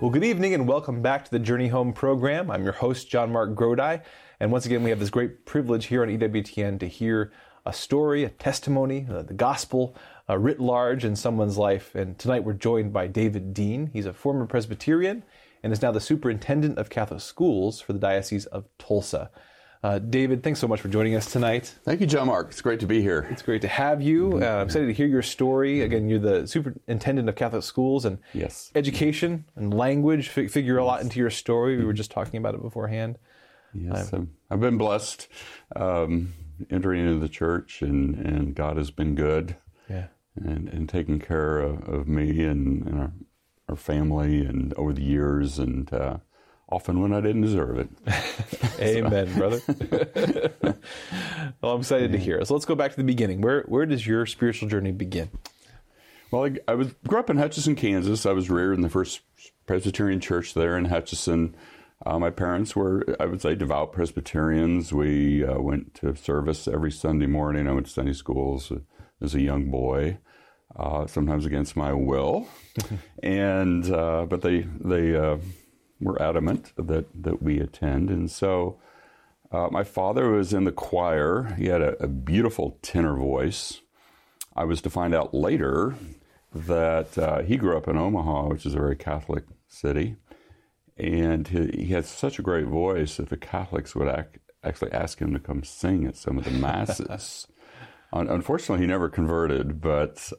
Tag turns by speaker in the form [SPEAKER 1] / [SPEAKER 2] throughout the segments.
[SPEAKER 1] Well, good evening and welcome back to the Journey Home program. I'm your host, John Mark Grodi, and once again we have this great privilege here on EWTN to hear a story, a testimony, the gospel writ large in someone's life. And tonight we're joined by David Dean. He's a former Presbyterian and is now the superintendent of Catholic schools for the Diocese of Tulsa. David, thanks so much for joining us tonight.
[SPEAKER 2] Thank you, John Mark. It's great to be here.
[SPEAKER 1] It's great to have you. I'm excited to hear your story. Again, you're the superintendent of Catholic schools, and education and language figure a lot into your story. We were just talking about it beforehand.
[SPEAKER 2] Yes, I've been blessed entering into the church, and God has been good and taking care of me and our family and over the years, and often when I didn't deserve it.
[SPEAKER 1] Amen, brother. Well, I'm excited to hear it. So let's go back to the beginning. Where does your spiritual journey begin?
[SPEAKER 2] Well, I grew up in Hutchinson, Kansas. I was reared in the First Presbyterian Church there in Hutchinson. My parents were, I would say, devout Presbyterians. We went to service every Sunday morning. I went to Sunday schools as a young boy, sometimes against my will. And but they were adamant that we attend. And so my father was in the choir. He had a beautiful tenor voice. I was to find out later that he grew up in Omaha, which is a very Catholic city. And he had such a great voice that the Catholics would actually ask him to come sing at some of the masses. Unfortunately, he never converted, but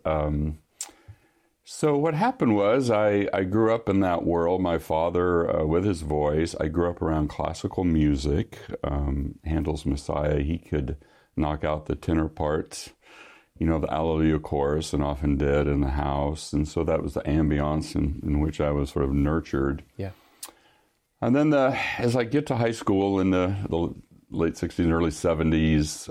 [SPEAKER 2] so what happened was I grew up in that world. My father, with his voice, I grew up around classical music. Handel's Messiah, he could knock out the tenor parts, the Alleluia chorus, and often did in the house. And so that was the ambiance in which I was sort of nurtured.
[SPEAKER 1] Yeah.
[SPEAKER 2] And then as I get to high school in the late 60s, early 70s,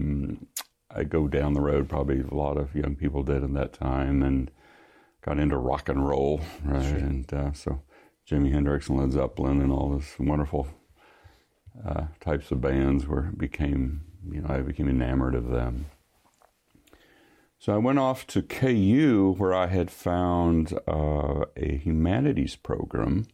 [SPEAKER 2] I go down the road, probably a lot of young people did in that time, and got into rock and roll, right? Sure. And so Jimi Hendrix and Led Zeppelin and all those wonderful types of bands I became enamored of them. So I went off to KU, where I had found a humanities program.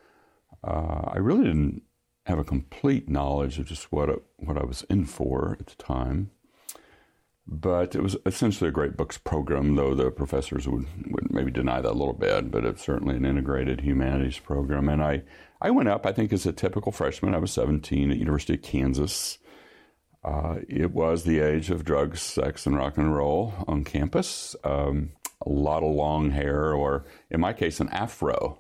[SPEAKER 2] I really didn't have a complete knowledge of just what I was in for at the time. But it was essentially a great books program, though the professors would maybe deny that a little bit, but it's certainly an integrated humanities program. And I went up, I think, as a typical freshman. I was 17 at University of Kansas. It was the age of drugs, sex, and rock and roll on campus. A lot of long hair, or in my case, an afro.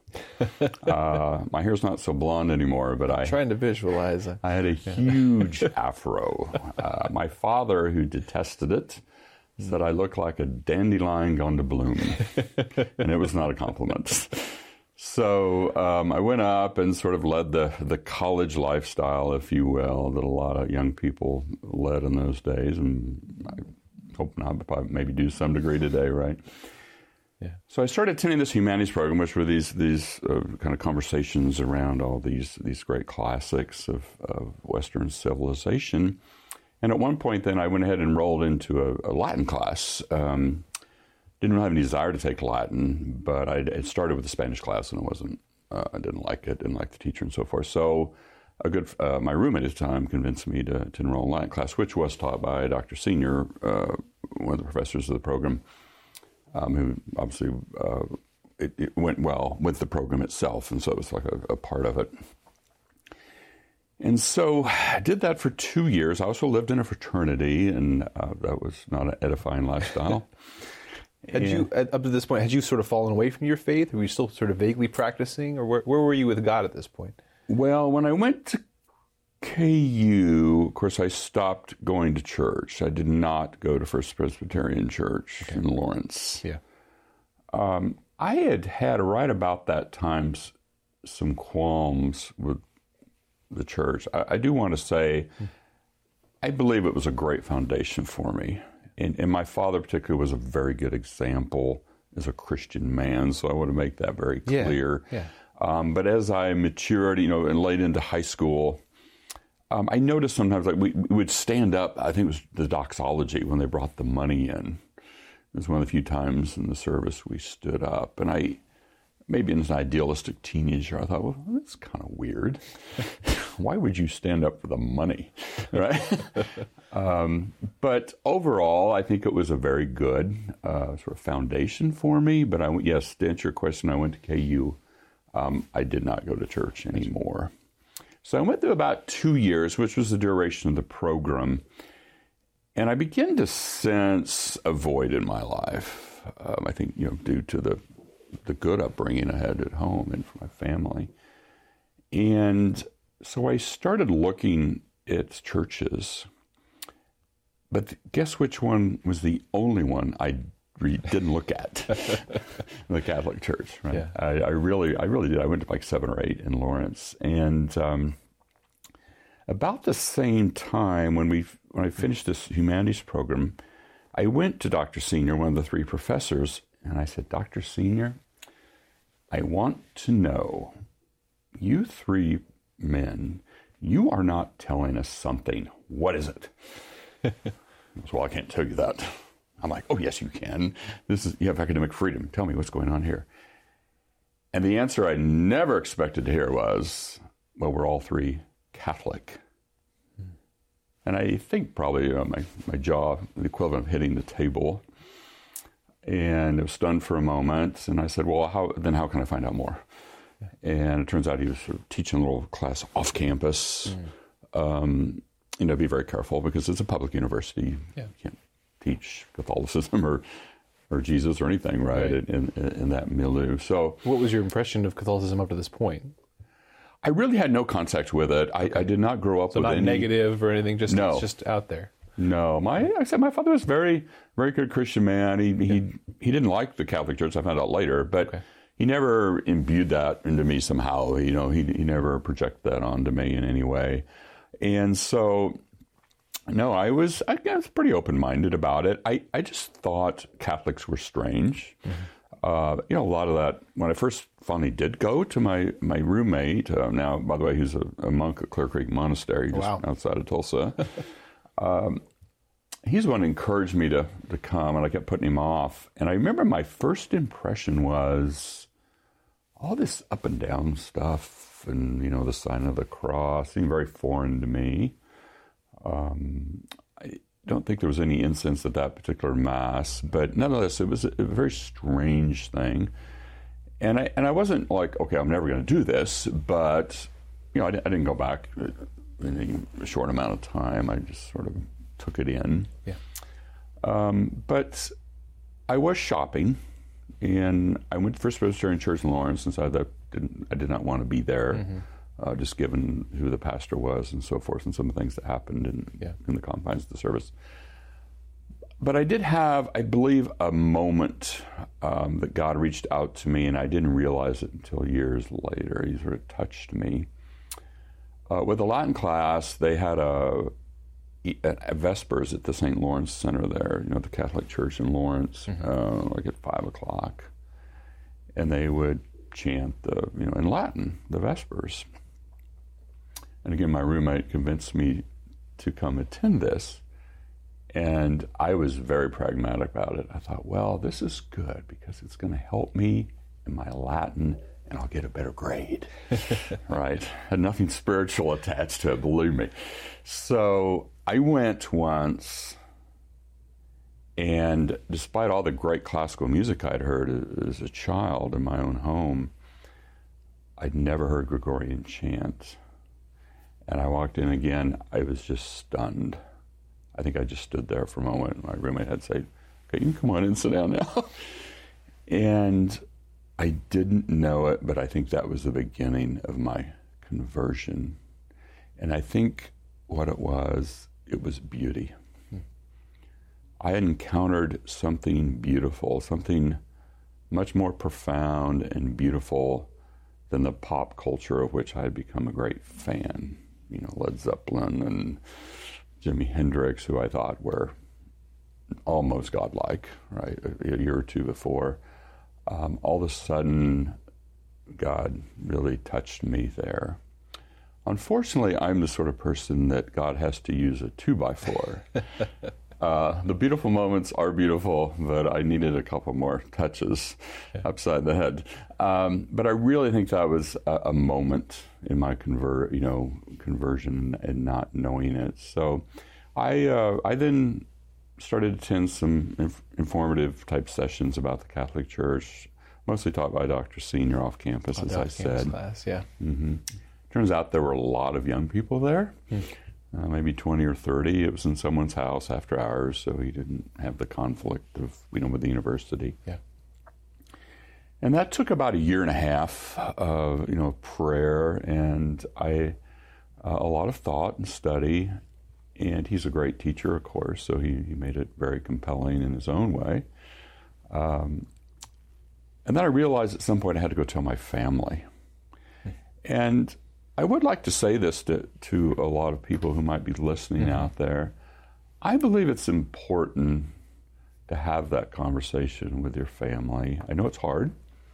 [SPEAKER 2] My hair's not so blonde anymore, but
[SPEAKER 1] I'm trying to visualize it.
[SPEAKER 2] I had a huge afro. My father, who detested it, said I looked like a dandelion gone to bloom, and it was not a compliment. So I went up and sort of led the college lifestyle, if you will, that a lot of young people led in those days, and I hope not, but probably maybe do some degree today, right?
[SPEAKER 1] Yeah.
[SPEAKER 2] So I started attending this humanities program, which were these kind of conversations around all these great classics of Western civilization. And at one point, then I went ahead and enrolled into a Latin class. Didn't really have any desire to take Latin, but I started with a Spanish class, and I didn't like it, didn't like the teacher, and so forth. So my roommate at the time convinced me to enroll in Latin class, which was taught by Dr. Senior, one of the professors of the program, who obviously it went well with the program itself, and so it was like a part of it. And so I did that for 2 years. I also lived in a fraternity, and that was not an edifying lifestyle.
[SPEAKER 1] Had you, up to this point, had you sort of fallen away from your faith? Were you still sort of vaguely practicing, or where were you with God at this point?
[SPEAKER 2] Well, when I went to KU, of course, I stopped going to church. I did not go to First Presbyterian Church in Lawrence.
[SPEAKER 1] Yeah.
[SPEAKER 2] I had right about that time some qualms with the church. I do want to say, I believe it was a great foundation for me. And my father particularly was a very good example as a Christian man, so I want to make that very clear.
[SPEAKER 1] Yeah.
[SPEAKER 2] But as I matured, and late into high school, I noticed sometimes we would stand up, I think it was the doxology when they brought the money in. It was one of the few times in the service we stood up. And maybe as an idealistic teenager, I thought, well, that's kind of weird. Why would you stand up for the money, right? But overall, I think it was a very good sort of foundation for me. But yes, to answer your question, I went to KU. I did not go to church anymore. So I went through about 2 years, which was the duration of the program. And I began to sense a void in my life. I think, due to the good upbringing I had at home and for my family. And so I started looking at churches. But guess which one was the only one I didn't look at? The Catholic Church, right?
[SPEAKER 1] Yeah.
[SPEAKER 2] I really did. I went to like 7 or 8 in Lawrence. And about the same time when I finished this humanities program, I went to Dr. Senior, one of the 3 professors, and I said, Dr. Senior, I want to know, you 3 men, you are not telling us something. What is it? He goes, well, I can't tell you that. I'm like, oh, yes, you can. You have academic freedom. Tell me what's going on here. And the answer I never expected to hear was, well, we're all 3 Catholic. And I think probably my jaw, the equivalent of hitting the table. And I was stunned for a moment. And I said, well, how can I find out more? And it turns out he was sort of teaching a little class off campus. Be very careful because it's a public university. Yeah. You can't teach Catholicism or Jesus or anything, right. In that milieu. So,
[SPEAKER 1] what was your impression of Catholicism up to this point?
[SPEAKER 2] I really had no contact with it. I did not grow up with
[SPEAKER 1] not
[SPEAKER 2] any
[SPEAKER 1] negative or anything. It's just out there.
[SPEAKER 2] No, my father was very, very good Christian man. He didn't like the Catholic Church. I found out later, but he never imbued that into me somehow. He never projected that onto me in any way. And so, no, I was pretty open-minded about it. I just thought Catholics were strange. Mm-hmm. A lot of that, when I first finally did go to my roommate, now, by the way, he's a monk at Clear Creek Monastery, just outside of Tulsa. He's the one who encouraged me to come, and I kept putting him off. And I remember my first impression was all this up and down stuff and, the sign of the cross seemed very foreign to me. I don't think there was any incense at that particular Mass, but nonetheless, it was a very strange thing. And I wasn't like, okay, I'm never going to do this, but, I didn't go back in a short amount of time. I just sort of took it in. Yeah. But I was shopping, and I went to First Presbyterian Church in Lawrence, and so I did not want to be there, just given who the pastor was and so forth, and some of the things that happened in the confines of the service. But I did have, I believe, a moment that God reached out to me, and I didn't realize it until years later. He sort of touched me. With the Latin class, they had a Vespers at the St. Lawrence Center there, the Catholic Church in Lawrence, like at 5 o'clock. And they would chant in Latin, the Vespers. And again, my roommate convinced me to come attend this. And I was very pragmatic about it. I thought, well, this is good because it's going to help me in my Latin and I'll get a better grade, right? Had nothing spiritual attached to it, believe me. So I went once, and despite all the great classical music I'd heard as a child in my own home, I'd never heard Gregorian chant. And I walked in again, I was just stunned. I think I just stood there for a moment, and my roommate had said, okay, you can come on and sit down now. And I didn't know it, but I think that was the beginning of my conversion. And I think what it was beauty. I had encountered something beautiful, something much more profound and beautiful than the pop culture of which I had become a great fan. Led Zeppelin and Jimi Hendrix, who I thought were almost godlike, right, a year or two before. All of a sudden, God really touched me there. Unfortunately, I'm the sort of person that God has to use a 2x4 The beautiful moments are beautiful, but I needed a couple more touches upside the head. But I really think that was a moment in my conversion and not knowing it. So I then started to attend some informative type sessions about the Catholic Church, mostly taught by Dr. Senior off campus, as I said.
[SPEAKER 1] Class, yeah.
[SPEAKER 2] Mm-hmm. Turns out there were a lot of young people there. Maybe 20 or 30. It was in someone's house after hours, so he didn't have the conflict of, with the university.
[SPEAKER 1] Yeah.
[SPEAKER 2] And that took about a year and a half of, prayer and a lot of thought and study. And he's a great teacher, of course, so he made it very compelling in his own way. And then I realized at some point I had to go tell my family. And I would like to say this to a lot of people who might be listening out there. I believe it's important to have that conversation with your family. I know it's hard.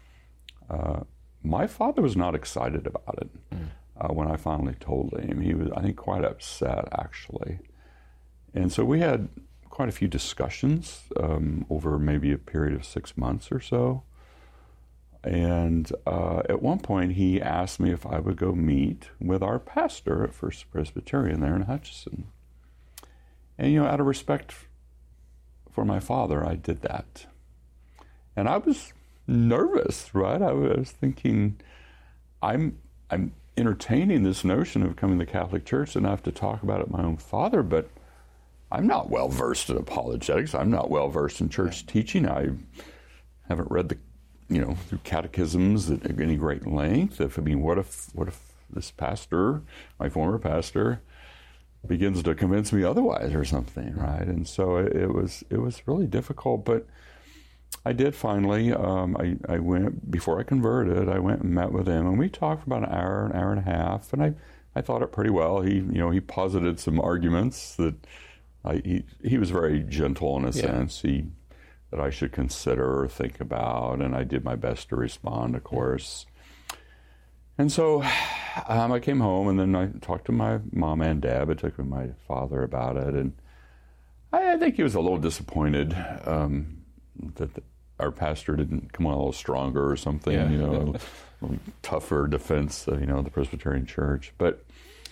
[SPEAKER 2] My father was not excited about it when I finally told him. He was, I think, quite upset, actually. And so we had quite a few discussions over maybe a period of 6 months or so. And at one point, he asked me if I would go meet with our pastor at First Presbyterian there in Hutchinson. And, out of respect for my father, I did that. And I was nervous, right? I was thinking, I'm entertaining this notion of coming to the Catholic Church enough to talk about it with my own father, but I'm not well versed in apologetics. I'm not well versed in church teaching. I haven't read the through catechisms at any great length. What if this pastor, my former pastor, begins to convince me otherwise or something, right? And so it was really difficult, but I did finally. I went before I converted. I went and met with him, and we talked for about an hour and a half, and I thought it pretty well. He posited some arguments that he was very gentle in a sense. That I should consider or think about, and I did my best to respond, of course. And so I came home, and then I talked to my mom and dad. I talked with my father about it, and I think he was a little disappointed that our pastor didn't come on a little stronger or something, a little tougher defense of, the Presbyterian Church. But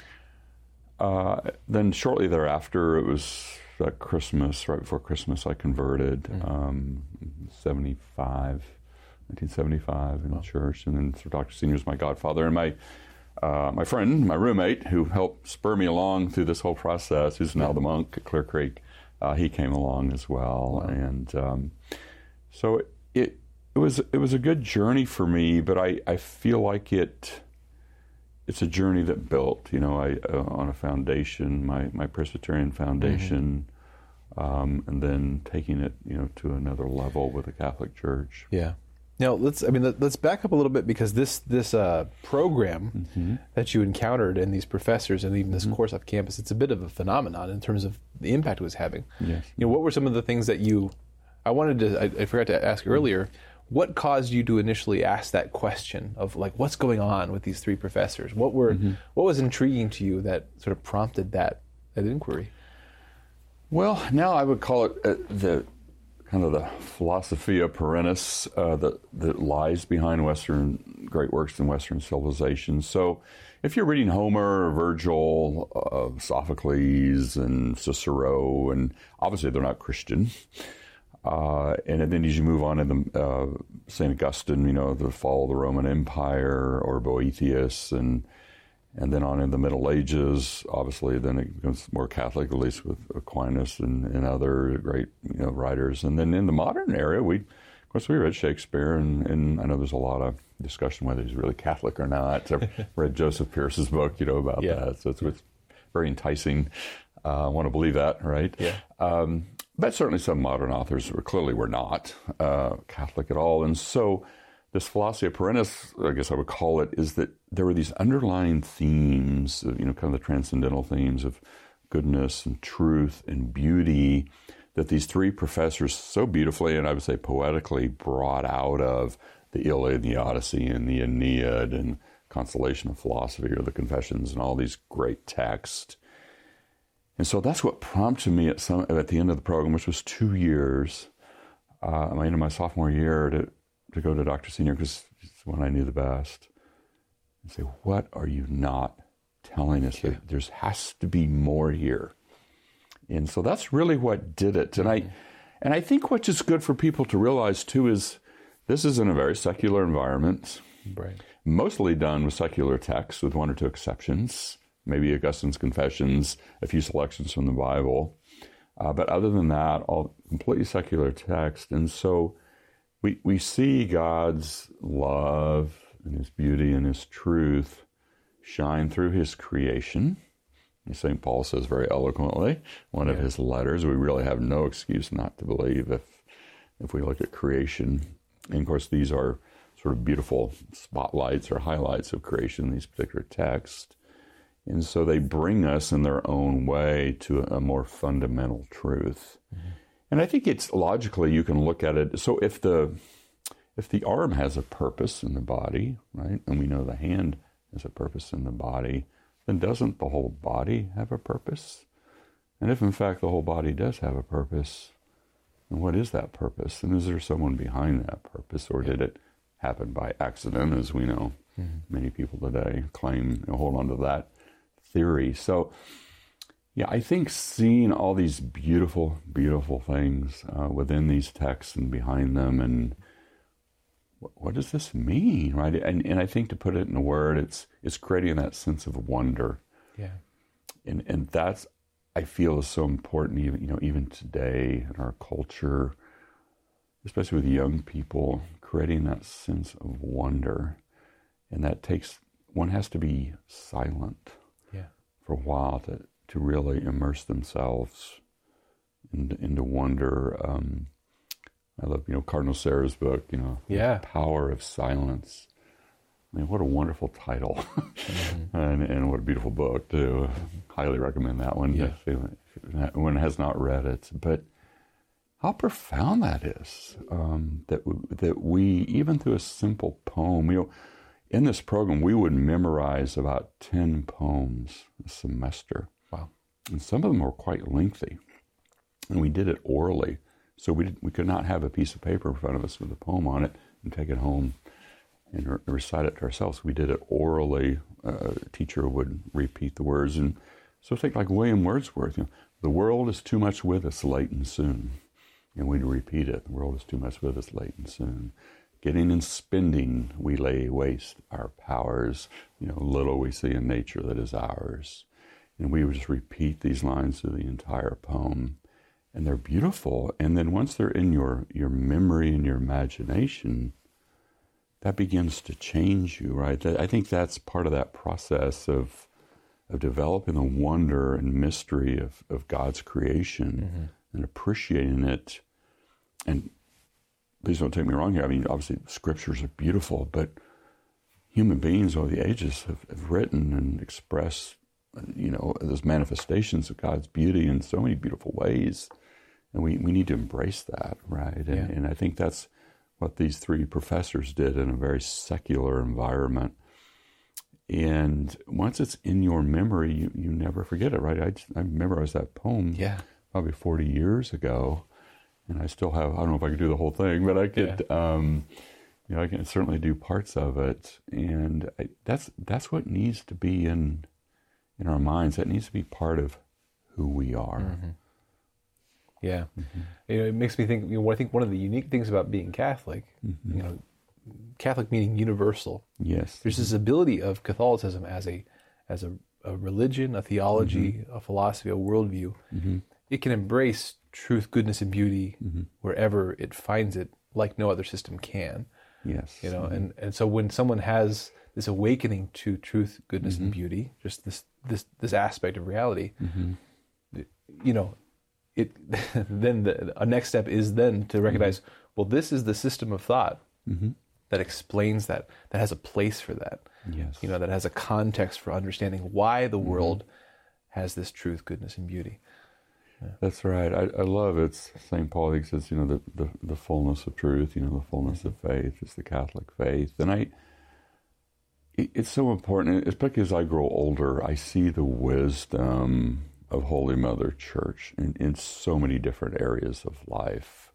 [SPEAKER 2] then shortly thereafter, it was Christmas, right before Christmas, I converted, 1975 in the church. And then Dr. Senior was my godfather. And my friend, my roommate, who helped spur me along through this whole process, who's now the monk at Clear Creek, he came along as well. Wow. And so it was a good journey for me, but I feel like it's a journey that built, on a foundation, my Presbyterian foundation, and then taking it, to another level with the Catholic Church.
[SPEAKER 1] Yeah. Now let's back up a little bit, because this program that you encountered and these professors and even this course off campus, it's a bit of a phenomenon in terms of the impact it was having.
[SPEAKER 2] Yes.
[SPEAKER 1] What were some of the things that I forgot to ask earlier. What caused you to initially ask that question of what's going on with these three professors? What was intriguing to you that sort of prompted that inquiry?
[SPEAKER 2] Well, now I would call it the kind of the philosophia perennis that lies behind great works in Western civilization. So if you're reading Homer, Virgil, Sophocles, and Cicero, and obviously they're not Christian, and then as you move on in the St. Augustine, the fall of the Roman Empire, or Boethius, and then on in the Middle Ages, obviously then it becomes more Catholic, at least with Aquinas and other great writers. And then in the modern era, we read Shakespeare, and I know there's a lot of discussion whether he's really Catholic or not. I read Joseph Pierce's book, about that, so it's very enticing. I want to believe that, right?
[SPEAKER 1] Yeah.
[SPEAKER 2] But certainly some modern authors clearly were not Catholic at all. And so this philosophia perennis, I guess I would call it, is that there were these underlying themes, kind of the transcendental themes of goodness and truth and beauty that these three professors so beautifully, and I would say poetically, brought out of the Iliad and the Odyssey and the Aeneid and Consolation of Philosophy or the Confessions and all these great texts. And so that's what prompted me at the end of the program, which was 2 years, in my sophomore year, to go to Dr. Senior, because it's when I knew the best, and say, what are you not telling us?
[SPEAKER 1] Yeah.
[SPEAKER 2] There has to be more here. And so that's really what did it. And I think what's just good for people to realize too is this is in a very secular environment,
[SPEAKER 1] Right.
[SPEAKER 2] mostly done with secular texts, with one or two exceptions, maybe Augustine's Confessions, a few selections from the Bible. But other than that, all completely secular text. And so we see God's love and his beauty and his truth shine through his creation. St. Paul says very eloquently, one of his letters, we really have no excuse not to believe if we look at creation. And of course, these are sort of beautiful spotlights or highlights of creation, these particular texts. And so they bring us in their own way to a more fundamental truth. Mm-hmm. And I think it's logically you can look at it. So if the arm has a purpose in the body, right, and we know the hand has a purpose in the body, then doesn't the whole body have a purpose? And if in fact the whole body does have a purpose, then what is that purpose? And is there someone behind that purpose, or did it happen by accident, as we know? Mm-hmm. Many people today claim and hold on to that theory. So, yeah, I think seeing all these beautiful, beautiful things within these texts and behind them, and what does this mean, right? And I think to put it in a word, it's creating that sense of wonder.
[SPEAKER 1] Yeah.
[SPEAKER 2] And that's, I feel, is so important even today in our culture, especially with young people, creating that sense of wonder. And that one has to be silent for a while to really immerse themselves into wonder. I love, Cardinal Sarah's book, The Power of Silence. I mean, what a wonderful title. Mm-hmm. and what a beautiful book, too. Highly recommend that one if anyone has not read it. But how profound that is, that we, even through a simple poem, in this program, we would memorize about 10 poems a semester.
[SPEAKER 1] Wow. And
[SPEAKER 2] some of them were quite lengthy. And we did it orally. So we could not have a piece of paper in front of us with a poem on it and take it home and recite it to ourselves. We did it orally. A teacher would repeat the words. And so think like William Wordsworth, the world is too much with us late and soon. And we'd repeat it. The world is too much with us late and soon. Getting and spending, we lay waste our powers. Little we see in nature that is ours. And we would just repeat these lines through the entire poem. And they're beautiful. And then once they're in your memory and your imagination, that begins to change you, right? I think that's part of that process of developing the wonder and mystery of God's creation, and appreciating it. And please don't take me wrong here. I mean, obviously, scriptures are beautiful, but human beings over the ages have written and expressed, those manifestations of God's beauty in so many beautiful ways. And we need to embrace that, right? And I think that's what these three professors did in a very secular environment. And once it's in your memory, you never forget it, right? I memorized that poem probably 40 years ago, and I still have, I don't know if I could do the whole thing, but I could, I can certainly do parts of it. And that's what needs to be in our minds. That needs to be part of who we are.
[SPEAKER 1] Mm-hmm. Yeah. Mm-hmm. It makes me think, I think one of the unique things about being Catholic, Catholic meaning universal.
[SPEAKER 2] Yes.
[SPEAKER 1] There's this ability of Catholicism as a religion, a theology, a philosophy, a worldview. Mm-hmm. It can embrace truth, goodness, and beauty wherever it finds it, like no other system can.
[SPEAKER 2] Yes.
[SPEAKER 1] And so when someone has this awakening to truth, goodness, and beauty, just this aspect of reality, then a next step is then to recognize, well, this is the system of thought that explains that has a place for that.
[SPEAKER 2] Yes.
[SPEAKER 1] That has a context for understanding why the world has this truth, goodness, and beauty. Yeah.
[SPEAKER 2] That's right. I love it. St. Paul, he says, the fullness of truth, the fullness of faith is the Catholic faith. And it's so important, especially as I grow older, I see the wisdom of Holy Mother Church in so many different areas of life.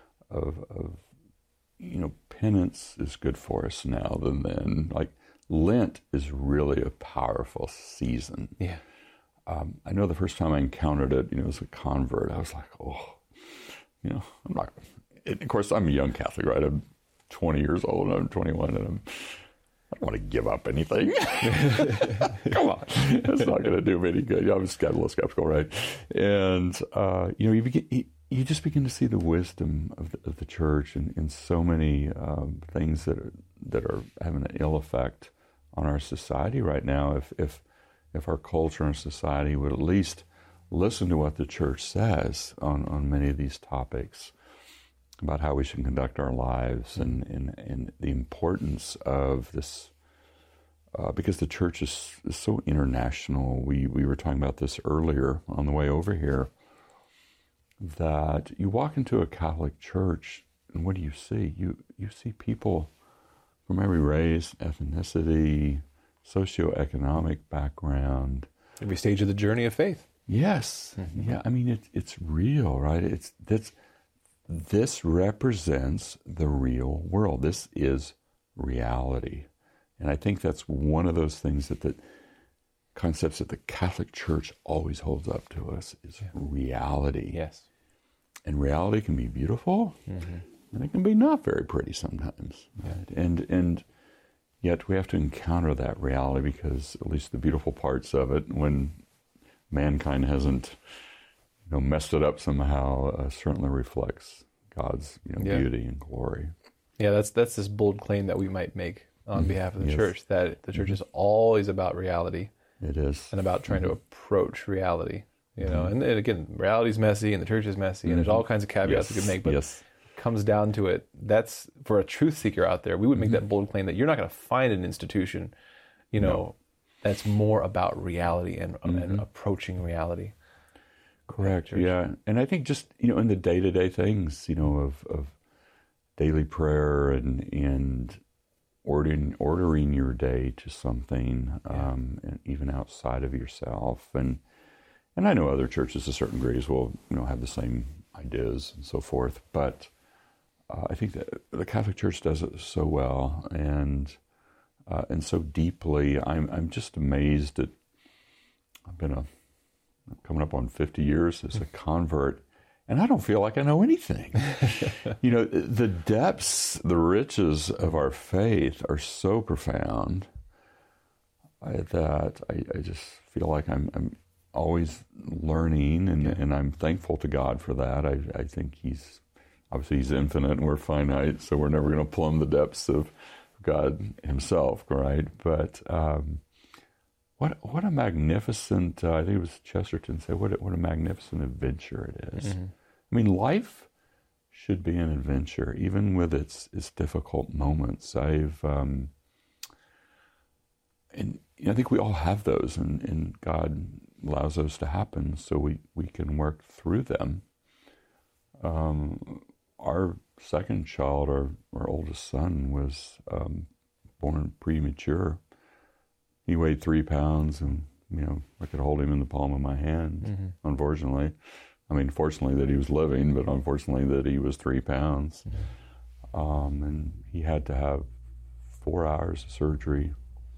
[SPEAKER 2] Penance is good for us now than then. Like Lent is really a powerful season.
[SPEAKER 1] Yeah.
[SPEAKER 2] I know the first time I encountered it, as a convert, I was like, I'm not. Of course, I'm a young Catholic, right? I'm 20 years old, and I'm 21, and I don't want to give up anything. Come on, that's not going to do me any good. I'm just a little skeptical, right? And you just begin to see the wisdom of the church in so many things that are having an ill effect on our society right now. If our culture and society would at least listen to what the church says on many of these topics about how we should conduct our lives and the importance of this, because the church is so international. We were talking about this earlier on the way over here, that you walk into a Catholic church and what do you see? You see people from every race, ethnicity, socioeconomic background.
[SPEAKER 1] Every stage of the journey of faith.
[SPEAKER 2] Yes. Mm-hmm. Yeah, I mean, it's real, right? This represents the real world. This is reality. And I think that's one of those things that the concepts that the Catholic Church always holds up to us is reality.
[SPEAKER 1] Yes.
[SPEAKER 2] And reality can be beautiful, and it can be not very pretty sometimes. Right? And yet we have to encounter that reality, because at least the beautiful parts of it, when mankind hasn't messed it up somehow, certainly reflects God's beauty and glory.
[SPEAKER 1] Yeah, that's this bold claim that we might make on behalf of the church, that the church is always about reality.
[SPEAKER 2] It is.
[SPEAKER 1] And about trying to approach reality. And again, reality's messy and the church is messy, and there's all kinds of caveats we could make, but it comes down to it. That's for a truth seeker out there. We would make that bold claim that you're not going to find an institution, that's more about reality and approaching reality.
[SPEAKER 2] Correct. Yeah. And I think just, in the day-to-day things, of daily prayer and ordering your day to something, and even outside of yourself. And I know other churches to certain degrees will, have the same ideas and so forth. But I think that the Catholic Church does it so well and so deeply. I'm just amazed at. I've been coming up on 50 years as a convert, and I don't feel like I know anything. The depths, the riches of our faith are so profound that I just feel like I'm always learning, and I'm thankful to God for that. I think He's infinite and we're finite, so we're never going to plumb the depths of God Himself, right? But what a magnificent, I think it was Chesterton said, what a magnificent adventure it is. I mean, life should be an adventure, even with its difficult moments. And I think we all have those, and God allows those to happen so we can work through them. Our second child, our oldest son, was born premature. He weighed 3 pounds, and I could hold him in the palm of my hand. Unfortunately, fortunately that he was living, but unfortunately that he was 3 pounds. And he had to have 4 hours of surgery,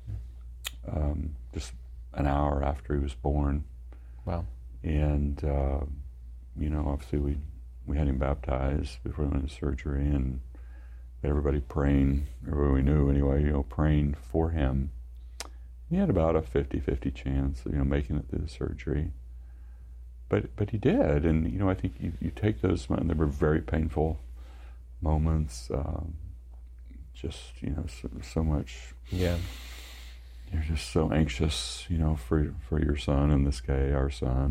[SPEAKER 2] just an hour after he was born.
[SPEAKER 1] Wow.
[SPEAKER 2] And obviously we had him baptized before we went into surgery, and everybody praying, everybody we knew anyway, praying for him. He had about a 50-50 chance of, making it through the surgery. But he did, and, I think you take those, and they were very painful moments, just, so much.
[SPEAKER 1] Yeah.
[SPEAKER 2] You're just so anxious, for your son, in this case, our son,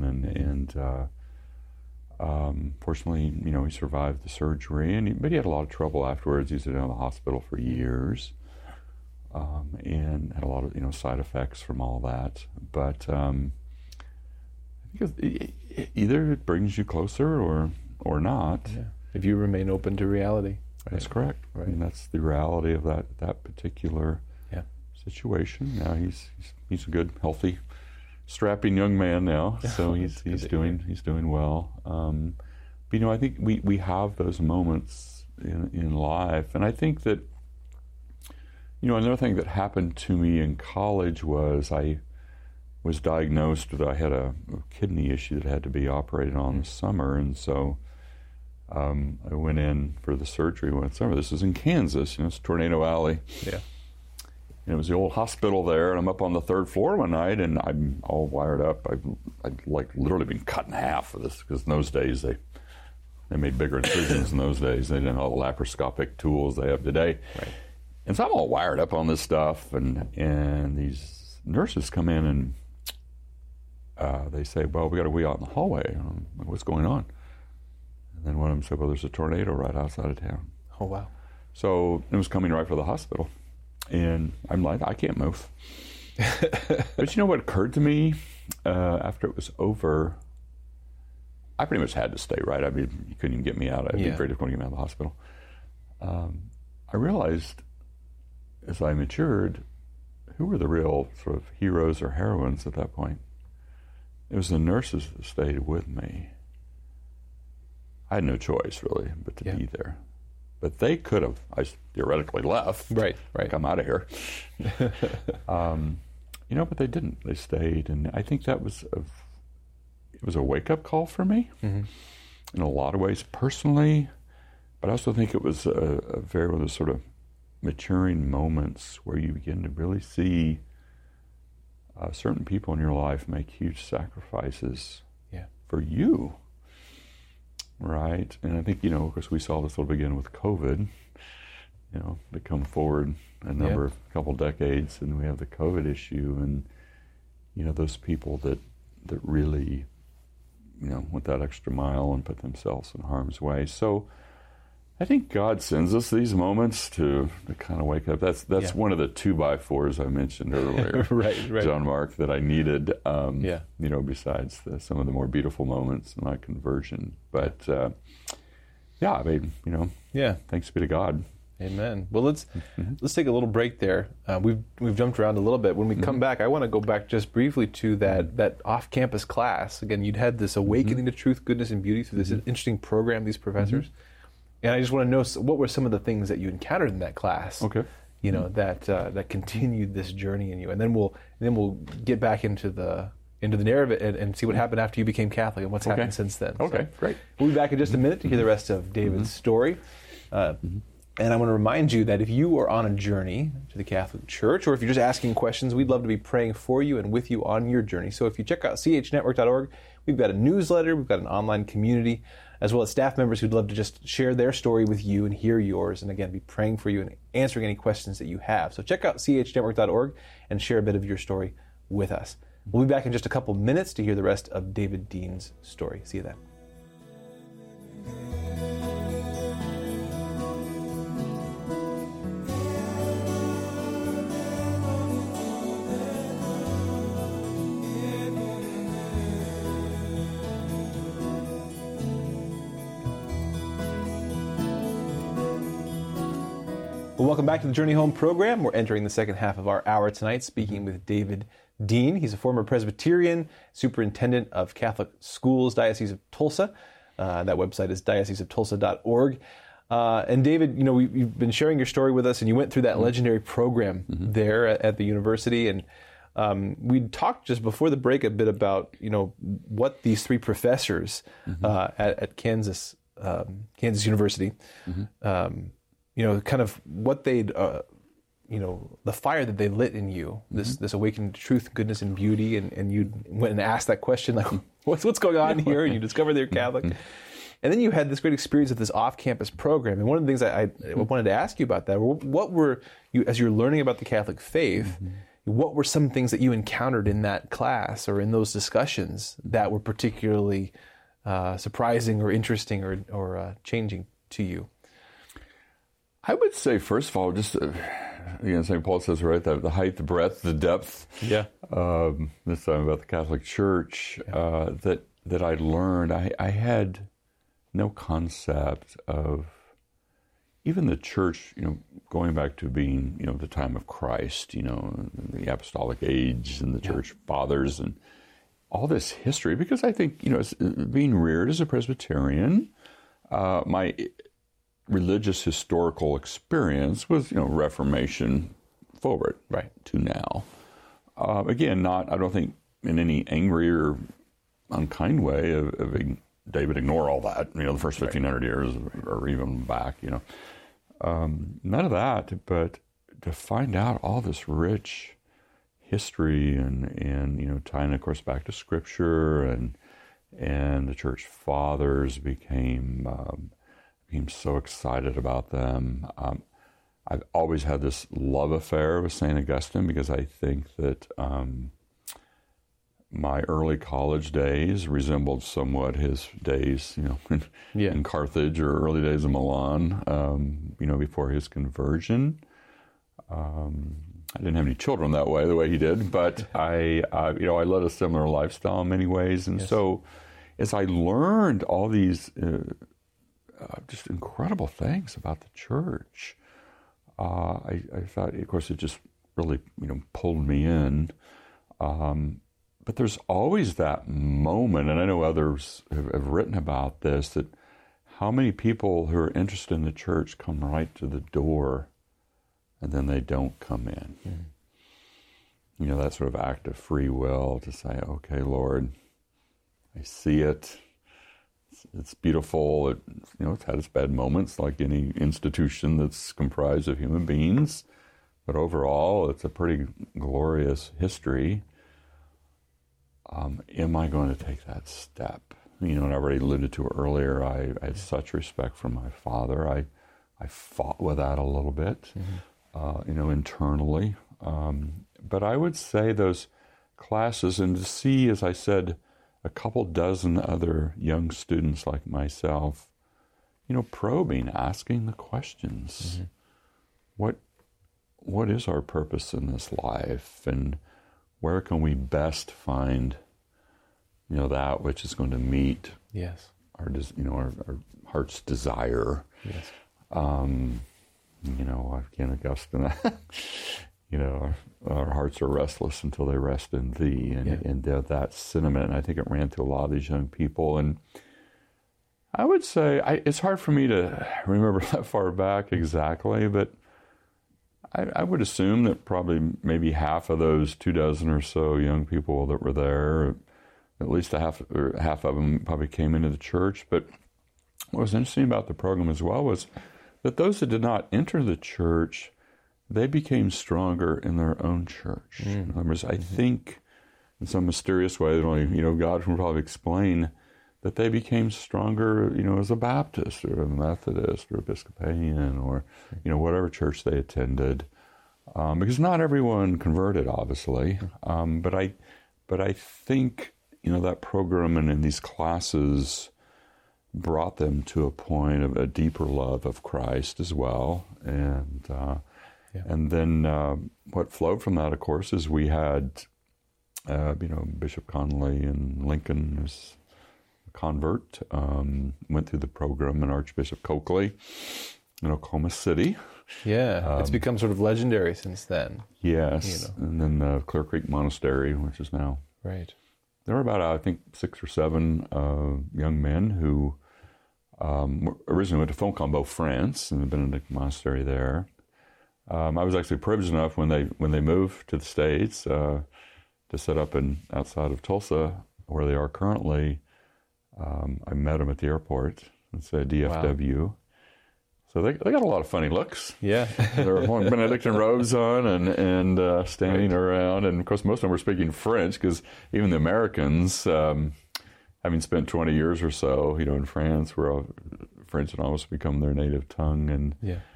[SPEAKER 2] and fortunately, he survived the surgery, but he had a lot of trouble afterwards. He was in the hospital for years. And had a lot of side effects from all that, but I think either it brings you closer or not.
[SPEAKER 1] Yeah. If you remain open to reality,
[SPEAKER 2] that's correct. Right. And that's the reality of that particular situation. Now he's a good, healthy strapping young man now, so he's doing well. But I think we have those moments in life, and I think that another thing that happened to me in college was I was diagnosed with I had a kidney issue that had to be operated on this summer, and so I went in for the surgery one summer. This is in Kansas, it's Tornado Alley.
[SPEAKER 1] Yeah.
[SPEAKER 2] And it was the old hospital there, and I'm up on the third floor one night, and I'm all wired up. I'd like literally been cut in half for this, because in those days they made bigger incisions in those days. They didn't have all the laparoscopic tools they have today.
[SPEAKER 1] Right.
[SPEAKER 2] And so I'm all wired up on this stuff, and these nurses come in and they say, well, we got to wee out in the hallway. I'm like, what's going on? And then one of them said, well, there's a tornado right outside of town.
[SPEAKER 1] Oh, wow.
[SPEAKER 2] So it was coming right for the hospital. And I'm like, I can't move. But what occurred to me after it was over? I pretty much had to stay, right? I mean, you couldn't even get me out. It'd be very difficult to get me out of the hospital. I realized as I matured, who were the real sort of heroes or heroines at that point? It was the nurses that stayed with me. I had no choice, really, but to be there. But they could have, I theoretically left.
[SPEAKER 1] Right.
[SPEAKER 2] Come out of here. But they didn't. They stayed, and I think that was it was a wake-up call for me in a lot of ways personally, but I also think it was a very one of the sort of maturing moments where you begin to really see certain people in your life make huge sacrifices for you. Right, and I think, of course, we saw this will begin with COVID, to come forward a couple decades, and we have the COVID issue, and, those people that really, went that extra mile and put themselves in harm's way. So I think God sends us these moments to kind of wake up. That's one of the 2x4s I mentioned earlier,
[SPEAKER 1] right.
[SPEAKER 2] John Mark, that I needed, besides some of the more beautiful moments in my conversion. But, thanks be to God.
[SPEAKER 1] Amen. Well, let's take a little break there. We've jumped around a little bit. When we come back, I want to go back just briefly to that off-campus class. Again, you'd had this awakening to truth, goodness, and beauty through this interesting program, these professors. And I just want to know, what were some of the things that you encountered in that class?
[SPEAKER 2] Okay.
[SPEAKER 1] That continued this journey in you, and then we'll get back into the narrative and see what happened after you became Catholic and what's happened since then.
[SPEAKER 2] Okay,
[SPEAKER 1] so
[SPEAKER 2] great.
[SPEAKER 1] We'll be back in just a minute to hear the rest of David's story. And I want to remind you that if you are on a journey to the Catholic Church, or if you're just asking questions, we'd love to be praying for you and with you on your journey. So if you check out chnetwork.org, we've got a newsletter, we've got an online community, as well as staff members who'd love to just share their story with you and hear yours, and again, be praying for you and answering any questions that you have. So check out chnetwork.org and share a bit of your story with us. We'll be back in just a couple minutes to hear the rest of David Dean's story. See you then. Well, welcome back to the Journey Home program. We're entering the second half of our hour tonight, speaking with David Dean. He's a former Presbyterian, superintendent of Catholic schools, Diocese of Tulsa. That website is dioceseoftulsa.org. And David, you've been sharing your story with us, and you went through that legendary program there at the university. And we talked just before the break a bit about, what these three professors at Kansas University, kind of what they'd, the fire that they lit in you, this awakening to truth, goodness, and beauty, and you went and asked that question, like, what's going on here? And you discovered they're Catholic. And then you had this great experience of this off-campus program. And one of the things I wanted to ask you about that, what were you, as you're learning about the Catholic faith, what were some things that you encountered in that class or in those discussions that were particularly surprising or interesting or changing to you?
[SPEAKER 2] I would say, first of all, just, again, St. Paul says, right, the height, the breadth, the depth.
[SPEAKER 1] Yeah.
[SPEAKER 2] This time about the Catholic Church, that I learned. I had no concept of even the Church, going back to being, the time of Christ, the apostolic age and the Church fathers, and all this history, because I think, being reared as a Presbyterian, my religious historical experience was, Reformation forward to now. Again, I don't think in any angry or unkind way of David, ignore all that, the first 1,500 years or even back, none of that, but to find out all this rich history and tying, of course, back to Scripture and the church fathers became so excited about them. I've always had this love affair with St. Augustine because I think that my early college days resembled somewhat his days, in Carthage or early days of Milan, before his conversion. I didn't have any children that way, the way he did, but I led a similar lifestyle in many ways. And so as I learned all these just incredible things about the church, I thought, of course, it just really, pulled me in. But there's always that moment, and I know others have written about this, that how many people who are interested in the church come right to the door and then they don't come in. Mm. That sort of act of free will to say, okay, Lord, I see it. It's beautiful. It's had its bad moments like any institution that's comprised of human beings. But overall, it's a pretty glorious history. Am I going to take that step? And I already alluded to earlier, I had such respect for my father. I fought with that a little bit, internally. But I would say those classes, and to see, as I said, a couple dozen other young students like myself, probing, asking the questions. Mm-hmm. What is our purpose in this life, and where can we best find, that which is going to meet our heart's desire.
[SPEAKER 1] Yes.
[SPEAKER 2] Again, Augustine, our hearts are restless until they rest in Thee, and that sentiment, and I think it ran through a lot of these young people. And I would say it's hard for me to remember that far back exactly, but I would assume that probably maybe half of those 24 or so young people that were there, at least half of them probably came into the church. But what was interesting about the program as well was that those that did not enter the church, they became stronger in their own church. In other words, I think in some mysterious way that only God can probably explain, that they became stronger, as a Baptist or a Methodist or Episcopalian or, whatever church they attended, because not everyone converted, obviously. But I think, that program and in these classes brought them to a point of a deeper love of Christ as well. And then what flowed from that, of course, is we had, Bishop Connolly in Lincoln as convert, went through the program, and Archbishop Coakley in Oklahoma City.
[SPEAKER 1] Yeah, it's become sort of legendary since then.
[SPEAKER 2] Yes, and then the Clear Creek Monastery, which is now.
[SPEAKER 1] Right.
[SPEAKER 2] There were about, I think, 6 or 7 young men who originally went to Foncombeau, France, in the Benedict Monastery there. I was actually privileged enough when they moved to the States to set up outside of Tulsa, where they are currently. I met them at the airport and said DFW. Wow. So they got a lot of funny looks.
[SPEAKER 1] Yeah.
[SPEAKER 2] They were wearing Benedictine robes on and standing around. And, of course, most of them were speaking French because even the Americans, having spent 20 years or so, in France, where French had almost become their native tongue. And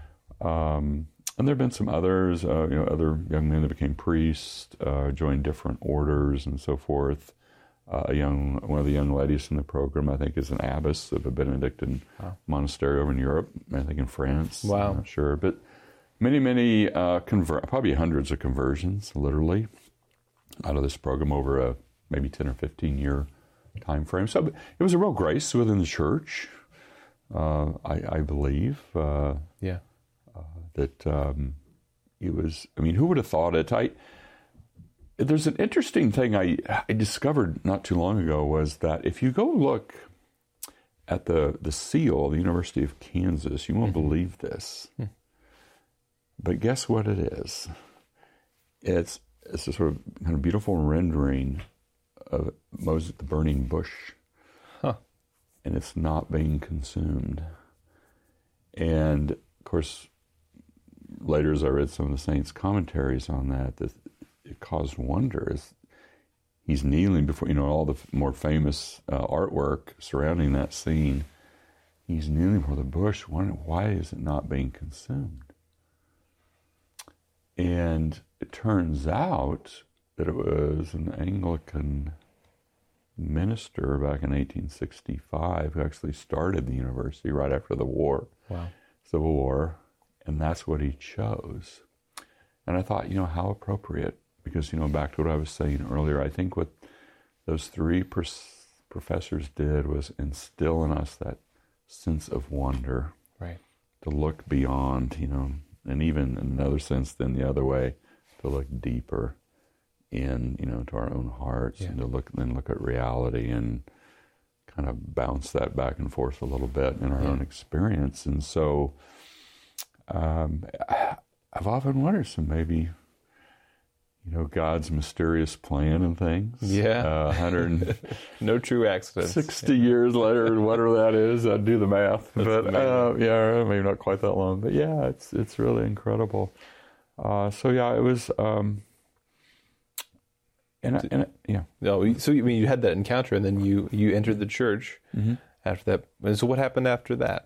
[SPEAKER 2] there have been some others, other young men that became priests, joined different orders and so forth. One of the young ladies in the program, I think, is an abbess of a Benedictine monastery over in Europe, I think in France.
[SPEAKER 1] Wow.
[SPEAKER 2] I'm not sure. But many, probably hundreds of conversions, literally, out of this program over a maybe 10 or 15 year time frame. So it was a real grace within the church, I believe. That it was, who would have thought it? there's an interesting thing I discovered not too long ago was that if you go look at the seal of the University of Kansas, you won't believe this. But guess what it is? It's a sort of kind of beautiful rendering of Moses, the burning bush. And it's not being consumed. And, of course, later as I read some of the saints' commentaries on that, it caused wonder. As he's kneeling before, all the more famous artwork surrounding that scene. He's kneeling before the bush, wondering, why is it not being consumed? And it turns out that it was an Anglican minister back in 1865 who actually started the university right after the war, Civil War, and that's what he chose. And I thought, how appropriate, because, back to what I was saying earlier, I think what those three professors did was instill in us that sense of wonder, to look beyond, and even in another sense than the other way, to look deeper in, to our own hearts, and to look at reality and kind of bounce that back and forth a little bit in our own experience. And so I've often wondered, so maybe, God's mysterious plan and things.
[SPEAKER 1] Yeah.
[SPEAKER 2] 100
[SPEAKER 1] no true accidents.
[SPEAKER 2] 60 years later, whatever that is, I'd do the math. But maybe not quite that long. But yeah, it's really incredible. It was.
[SPEAKER 1] So you had that encounter, and then you entered the church after that. And so what happened after that?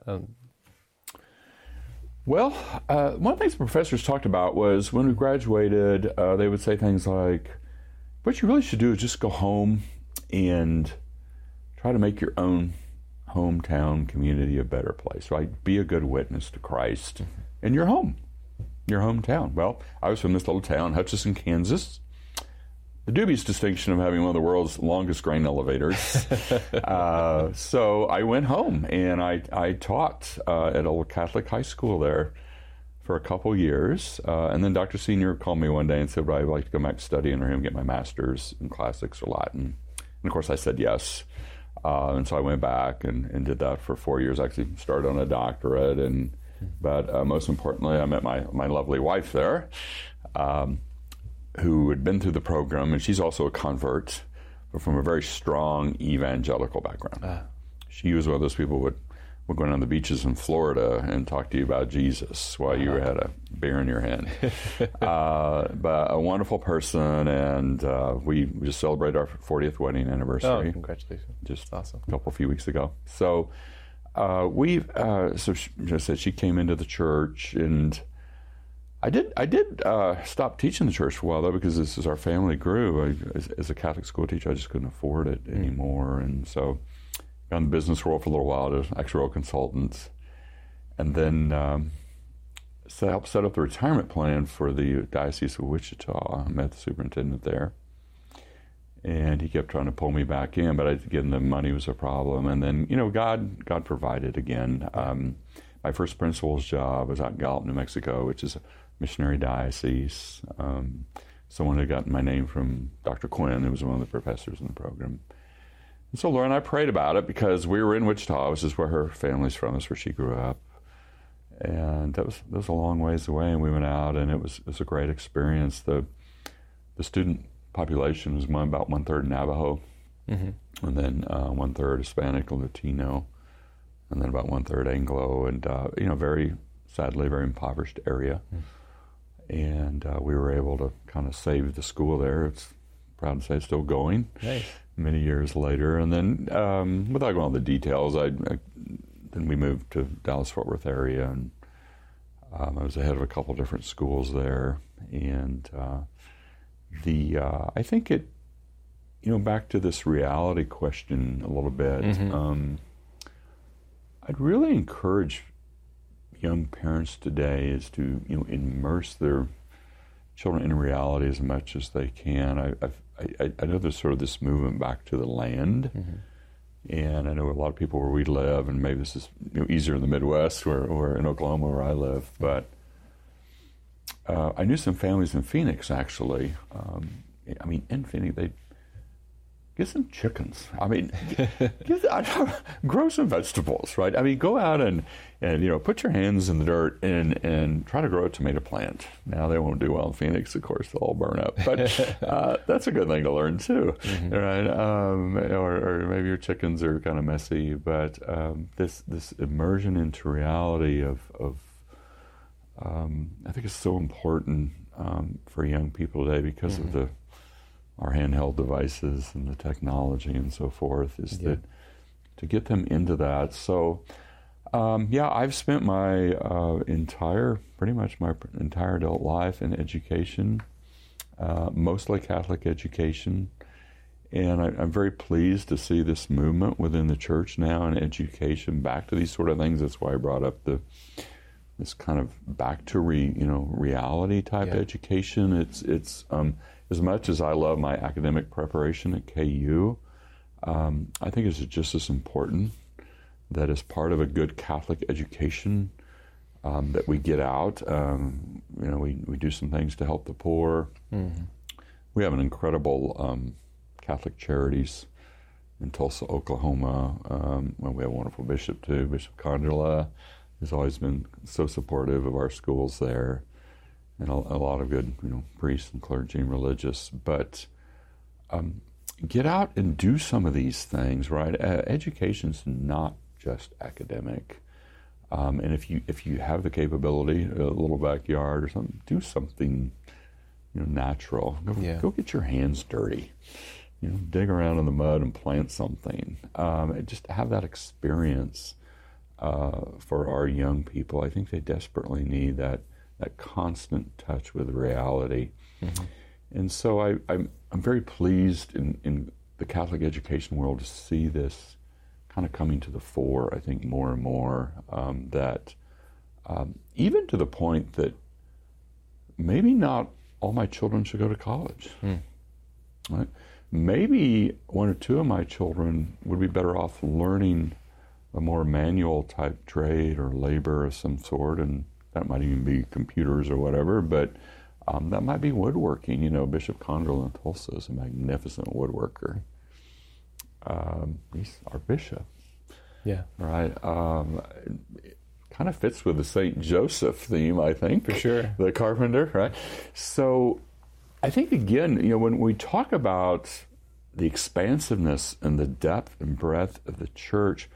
[SPEAKER 2] One of the things the professors talked about was when we graduated, they would say things like, what you really should do is just go home and try to make your own hometown community a better place, right? Be a good witness to Christ in your home, your hometown. Well, I was from this little town, Hutchinson, Kansas. The dubious distinction of having one of the world's longest grain elevators. So I went home and I taught at a little Catholic high school there for a couple years. And then Dr. Senior called me one day and said, well, I'd like to go back to study under him, get my master's in classics or Latin. And of course I said yes. And so I went back and did that for 4 years. I actually started on a doctorate. But most importantly, I met my lovely wife there. Who had been through the program, and she's also a convert, but from a very strong evangelical background. She was one of those people who would go on the beaches in Florida and talk to you about Jesus while you had a beer in your hand. But a wonderful person, and we just celebrated our 40th wedding anniversary.
[SPEAKER 1] Oh, congratulations.
[SPEAKER 2] Just
[SPEAKER 1] awesome.
[SPEAKER 2] A few weeks ago. So she came into the church, and I did stop teaching the church for a while, though, because as our family grew, as a Catholic school teacher, I just couldn't afford it anymore. And so got in the business world for a little while as an actuarial consultant. And then helped set up the retirement plan for the Diocese of Wichita. I met the superintendent there. And he kept trying to pull me back in, but again, the money was a problem. And then, God provided again. My first principal's job was out in Gallup, New Mexico, which is a missionary diocese. Someone had gotten my name from Dr. Quinn, who was one of the professors in the program. And so Laura and I prayed about it because we were in Wichita, which is where her family's from, that's where she grew up. And that was a long ways away, and we went out, and it was a great experience. The student population was about 1/3 Navajo, and then 1/3 Hispanic or Latino, and then about 1/3 Anglo, and sadly, very impoverished area. And we were able to kind of save the school there. It's proud to say it's still going.
[SPEAKER 1] Nice.
[SPEAKER 2] Many years later. And then, without going into the details, then we moved to Dallas-Fort Worth area, and I was the head of a couple different schools there. And I think it, back to this reality question a little bit, I'd really encourage young parents today is to immerse their children in reality as much as they can. I know there's sort of this movement back to the land, and I know a lot of people where we live, and maybe this is easier in the Midwest or in Oklahoma where I live, but I knew some families in Phoenix actually I mean, in Phoenix, they get some chickens. I mean, grow some vegetables, right? I mean, go out and put your hands in the dirt and try to grow a tomato plant. Now, they won't do well in Phoenix, of course. They'll all burn up. But that's a good thing to learn, too, right? Or maybe your chickens are kind of messy. But this immersion into reality of I think is so important for young people today because of our handheld devices and the technology and so forth, is that to get them into that. So, I've spent my pretty much my entire adult life in education, mostly Catholic education. And I'm very pleased to see this movement within the church now in education back to these sort of things. That's why I brought up this kind of back to reality type education. It's as much as I love my academic preparation at KU, I think it's just as important that as part of a good Catholic education that we get out. We do some things to help the poor. We have an incredible Catholic charities in Tulsa, Oklahoma. We have a wonderful bishop too, Bishop Condola, who's always been so supportive of our schools there. And a lot of good, priests and clergy and religious. But get out and do some of these things, right? Education's not just academic. And if you have the capability, a little backyard or something, do something, natural. Go get your hands dirty. Dig around in the mud and plant something. And just have that experience for our young people. I think they desperately need that constant touch with reality. And so I'm very pleased in the Catholic education world to see this kind of coming to the fore, I think, more and more, that even to the point that maybe not all my children should go to college. Right? Maybe one or two of my children would be better off learning a more manual type trade or labor of some sort, and that might even be computers or whatever, but that might be woodworking. Bishop Condola in Tulsa is a magnificent woodworker. He's our bishop.
[SPEAKER 1] Yeah.
[SPEAKER 2] Right? It kind of fits with the St. Joseph theme, I think.
[SPEAKER 1] For sure.
[SPEAKER 2] The carpenter, right? So I think, again, when we talk about the expansiveness and the depth and breadth of the church,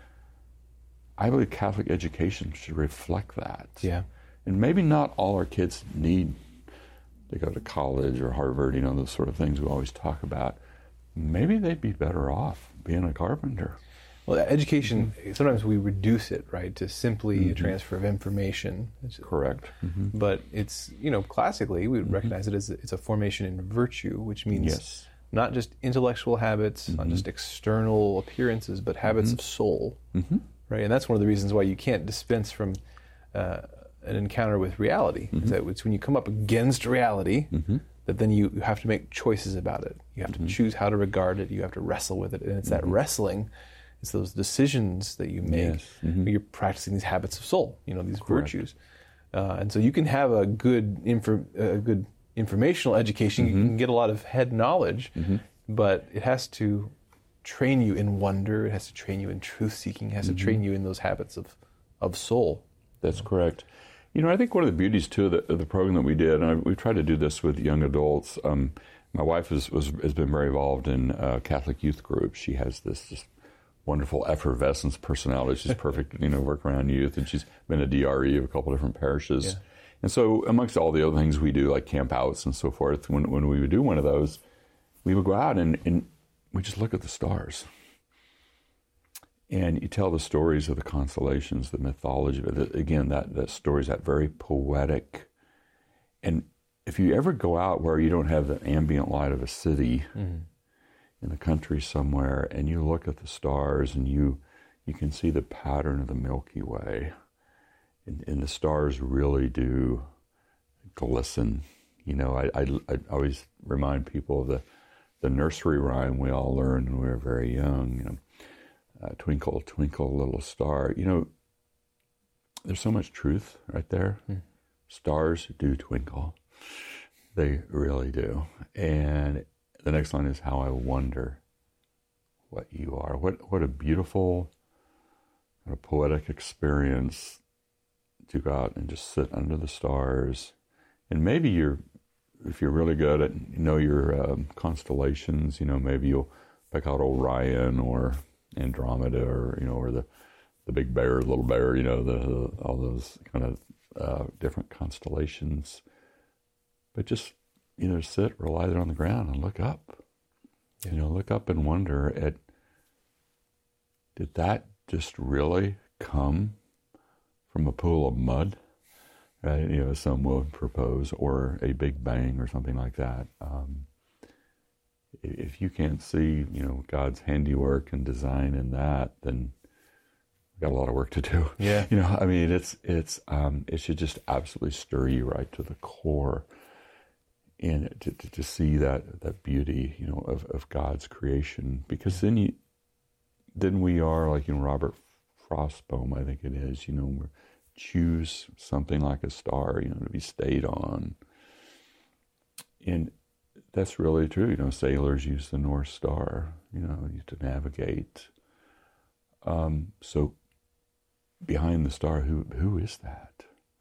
[SPEAKER 2] I believe Catholic education should reflect that.
[SPEAKER 1] Yeah.
[SPEAKER 2] And maybe not all our kids need to go to college or Harvard, those sort of things we always talk about. Maybe they'd be better off being a carpenter.
[SPEAKER 1] Well, education, sometimes we reduce it, right, to simply a transfer of information.
[SPEAKER 2] Correct.
[SPEAKER 1] But it's, classically, we would recognize it as it's a formation in virtue, which means not just intellectual habits, not just external appearances, but habits of soul, right? And that's one of the reasons why you can't dispense from an encounter with reality. Is that it's when you come up against reality that then you have to make choices about it. You have to choose how to regard it. You have to wrestle with it. And it's that wrestling, it's those decisions that you make. You're practicing these habits of soul, these virtues. And so you can have a good informational education. You can get a lot of head knowledge, but it has to train you in wonder. It has to train you in truth-seeking. It has to train you in those habits of soul.
[SPEAKER 2] That's correct. I think one of the beauties, too, of the program that we did, and we tried to do this with young adults. My wife has been very involved in Catholic youth groups. She has this wonderful effervescence personality. She's perfect, work around youth, and she's been a DRE of a couple different parishes. Yeah. And so amongst all the other things we do, like camp outs and so forth, when we would do one of those, we would go out and we just look at the stars. And you tell the stories of the constellations, the mythology of it. Again, that story is that very poetic. And if you ever go out where you don't have the ambient light of a city in the country somewhere, and you look at the stars and you can see the pattern of the Milky Way, and the stars really do glisten. I always remind people of the nursery rhyme we all learned when we were very young. Twinkle, twinkle, little star. There's so much truth right there. Stars do twinkle. They really do. And the next line is, how I wonder what you are. What a beautiful, what a poetic experience to go out and just sit under the stars. And maybe if you're really good at, your constellations, maybe you'll pick out Orion or Andromeda or the big bear, little bear, all those kind of different constellations. But just, sit, rely there on the ground and look up.
[SPEAKER 1] Yeah.
[SPEAKER 2] Look up and wonder did that just really come from a pool of mud? Right? Some would propose, or a big bang or something like that. If you can't see, God's handiwork and design in that, then we've got a lot of work to do.
[SPEAKER 1] Yeah.
[SPEAKER 2] It should just absolutely stir you right to the core, and to see that beauty, of God's creation, because then we are, like in Robert Frost's poem, I think it is, we choose something like a star, to be stayed on. And that's really true. Sailors use the North Star, to navigate. So behind the star, who is that?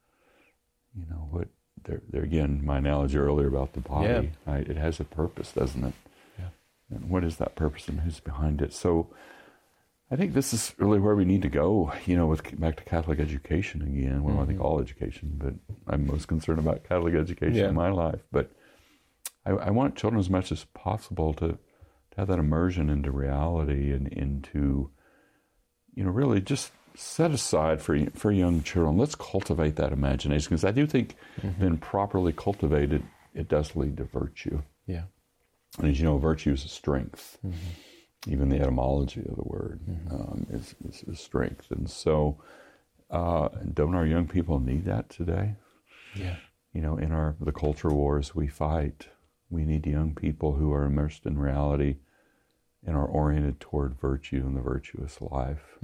[SPEAKER 2] What? There again, my analogy earlier about the body, right? It has a purpose, doesn't it?
[SPEAKER 1] Yeah.
[SPEAKER 2] And what is that purpose, and who's behind it? So I think this is really where we need to go, back to Catholic education again. Well, I think all education, but I'm most concerned about Catholic education in my life. But I want children as much as possible to have that immersion into reality and into, really just set aside for young children. Let's cultivate that imagination, because I do think when properly cultivated, it does lead to virtue.
[SPEAKER 1] Yeah.
[SPEAKER 2] And as you know, virtue is a strength. Even the etymology of the word is strength. And so don't our young people need that today?
[SPEAKER 1] Yeah.
[SPEAKER 2] In the culture wars we fight, we need young people who are immersed in reality and are oriented toward virtue and the virtuous life.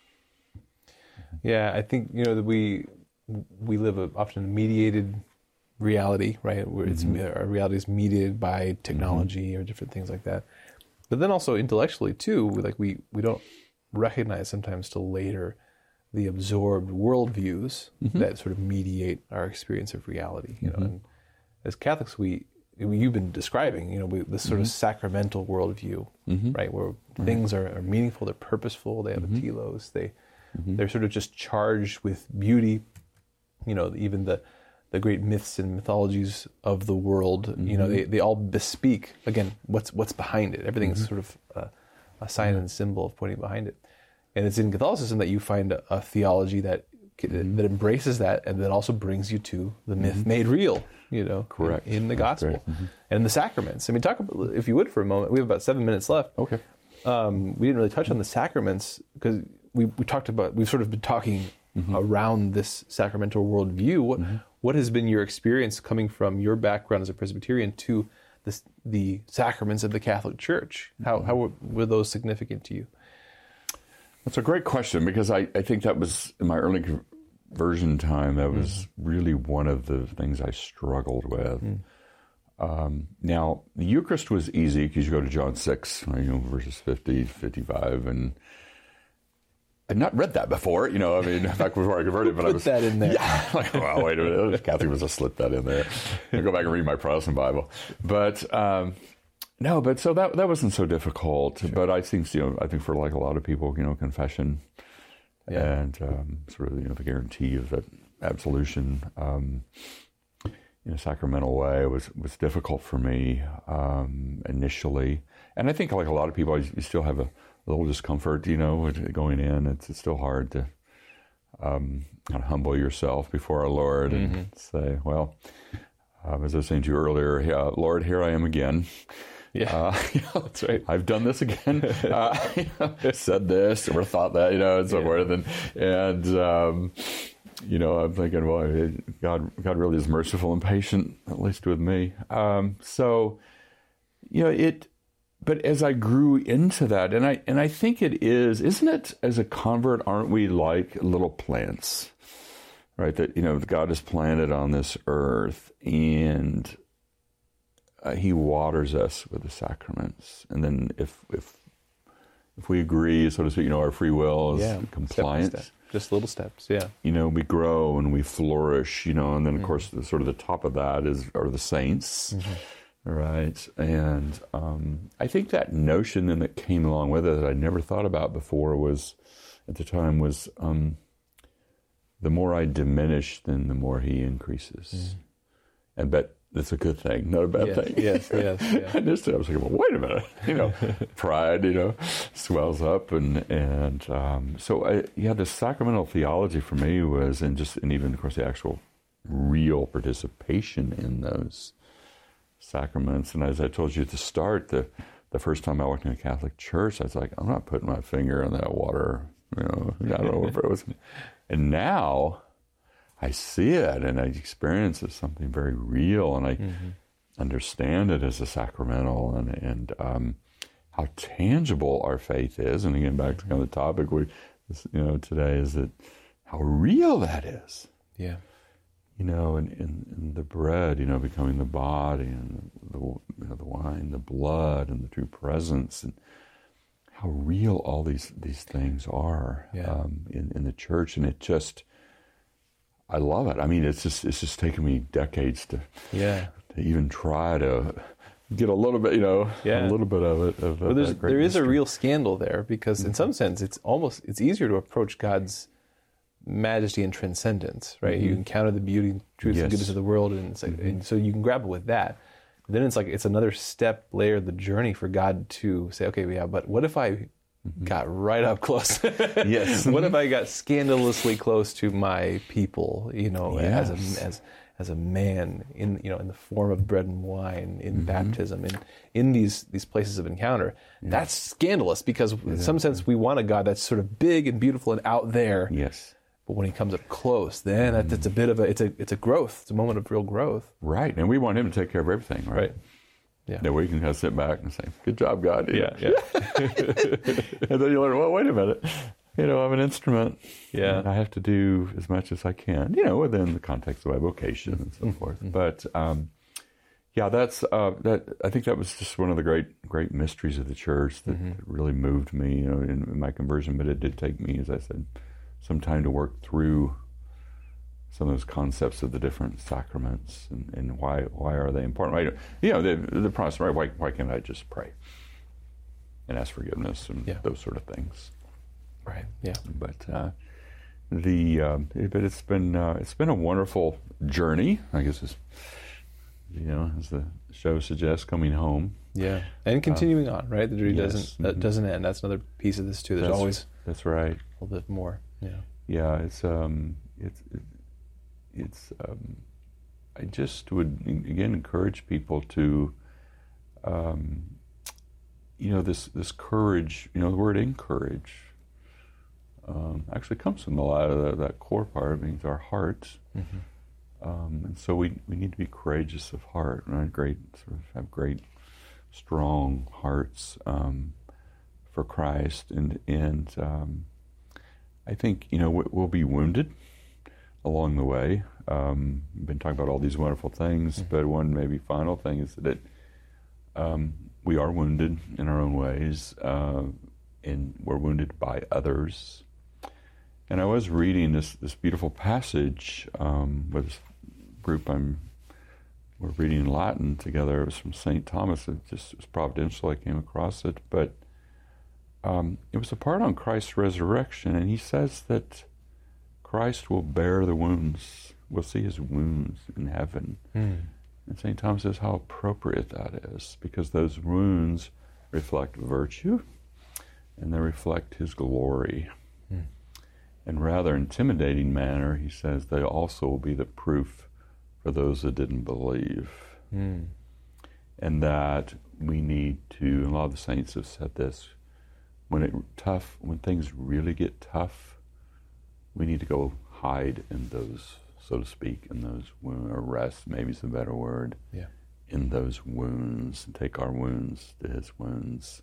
[SPEAKER 1] Yeah, I think, that we live often a mediated reality, right? Where our reality is mediated by technology or different things like that. But then also intellectually too, we don't recognize sometimes till later the absorbed worldviews that sort of mediate our experience of reality. And as Catholics, you've been describing, this sort of sacramental worldview, right, where things are meaningful, they're purposeful, they have a telos, they're sort of just charged with beauty. Even the great myths and mythologies of the world, they all bespeak, again, what's behind it. Everything's sort of a sign and symbol of pointing behind it. And it's in Catholicism that you find a theology that embraces that, and that also brings you to the myth made real,
[SPEAKER 2] Correct.
[SPEAKER 1] In the gospel and the sacraments. I mean, talk about, if you would, for a moment. We have about 7 minutes left.
[SPEAKER 2] Okay.
[SPEAKER 1] We didn't really touch on the sacraments because we've sort of been talking around this sacramental worldview. What has been your experience coming from your background as a Presbyterian to the sacraments of the Catholic Church? How were those significant to you?
[SPEAKER 2] That's a great question, because I think that was, in my early conversion time, that was really one of the things I struggled with. Now, the Eucharist was easy because you go to John 6, verses 50, 55, and I'd not read that before, back before I converted. But I was
[SPEAKER 1] that in there.
[SPEAKER 2] Yeah, well, wait a minute, Catholic must have slipped that in there. I'll go back and read my Protestant Bible. But no, but so that wasn't so difficult. Sure. But I think for like a lot of people, confession and sort of the guarantee of that absolution in a sacramental way was difficult for me initially. And I think like a lot of people, you still have a little discomfort, with going in. It's still hard to kind of humble yourself before our Lord and say, well, as I was saying to you earlier, Lord, here I am again.
[SPEAKER 1] Yeah, that's right.
[SPEAKER 2] I've done this again. Said this or thought that, and so forth. And I'm thinking, well, God really is merciful and patient, at least with me. But as I grew into that, and I think it is, isn't it? As a convert, aren't we like little plants, right? That God has planted on this earth, and He waters us with the sacraments, and then if we agree, so to speak, our free will is compliant.
[SPEAKER 1] Step. Just little steps, yeah.
[SPEAKER 2] We grow and we flourish, and then of course the top of that are the saints, right? And I think that notion then that came along with it that I never thought about before was the more I diminish, then the more he increases. But that's a good thing, not a bad thing.
[SPEAKER 1] Yes. Yeah.
[SPEAKER 2] I was thinking, well, wait a minute, pride, swells up, and so the sacramental theology for me was, and even of course the actual real participation in those sacraments. And as I told you at the start, the first time I walked in a Catholic church, I was like, I'm not putting my finger on that water, I don't know if it was. And now I see it and I experience it as something very real, and I understand it as a sacramental, and how tangible our faith is. And again, back to kind of the topic today, is that how real that is.
[SPEAKER 1] Yeah.
[SPEAKER 2] And the bread, becoming the body, and the wine, the blood, and the true presence, and how real all these things are in the church. And I love it. I mean, it's just taken me decades to even try to get a little bit, a little bit of it.
[SPEAKER 1] Well, there is a real scandal there, because in some sense it's easier to approach God's majesty and transcendence, right? You encounter the beauty, truth, and goodness of the world, and it's like, and so you can grapple with that. But then it's another step layer of the journey for God to say, okay, but what if I got right up close?
[SPEAKER 2] Yes.
[SPEAKER 1] What if I got scandalously close to my people? As a man in the form of bread and wine, in baptism, in these places of encounter. That's scandalous, because in some sense we want a God that's sort of big and beautiful and out there.
[SPEAKER 2] Yes.
[SPEAKER 1] But when he comes up close, then it's a bit of it's a growth. It's a moment of real growth.
[SPEAKER 2] Right, and we want him to take care of everything, right?
[SPEAKER 1] Yeah.
[SPEAKER 2] That we can kind of sit back and say, "Good job, God."
[SPEAKER 1] Yeah.
[SPEAKER 2] And then you learn, well, wait a minute. I'm an instrument.
[SPEAKER 1] Yeah.
[SPEAKER 2] And I have to do as much as I can, within the context of my vocation and so forth. But that's that. I think that was just one of the great mysteries of the church that really moved me, in my conversion. But it did take me, as I said, some time to work through some of those concepts of the different sacraments and why are they important? Right? The Protestant, right? Why can't I just pray and ask forgiveness and those sort of things?
[SPEAKER 1] Right. Yeah.
[SPEAKER 2] But but it's been a wonderful journey. I guess as the show suggests, coming home.
[SPEAKER 1] Yeah, and continuing on, right? The journey doesn't end. That's another piece of this too. There's always
[SPEAKER 2] that's right.
[SPEAKER 1] A little bit more. Yeah.
[SPEAKER 2] Yeah. I just would again encourage people to, this courage. The word encourage. Actually comes from a lot of that core part. It means our hearts, and so we need to be courageous of heart, right? Have great, strong hearts for Christ, and I think we'll be wounded along the way. We've been talking about all these wonderful things, but one maybe final thing is that we are wounded in our own ways, and we're wounded by others. And I was reading this beautiful passage with this group we're reading in Latin together. It was from St. Thomas. It was providential. I came across it, but it was a part on Christ's resurrection, and he says that Christ will bear the wounds. We'll see his wounds in heaven. And St. Thomas says how appropriate that is, because those wounds reflect virtue, and they reflect his glory. In rather intimidating manner, he says they also will be the proof for those that didn't believe. And that we need to, and a lot of the saints have said this, when things really get tough, we need to go hide in those, so to speak, in those wounds, or rest, maybe is a better word, in those wounds, and take our wounds to his wounds.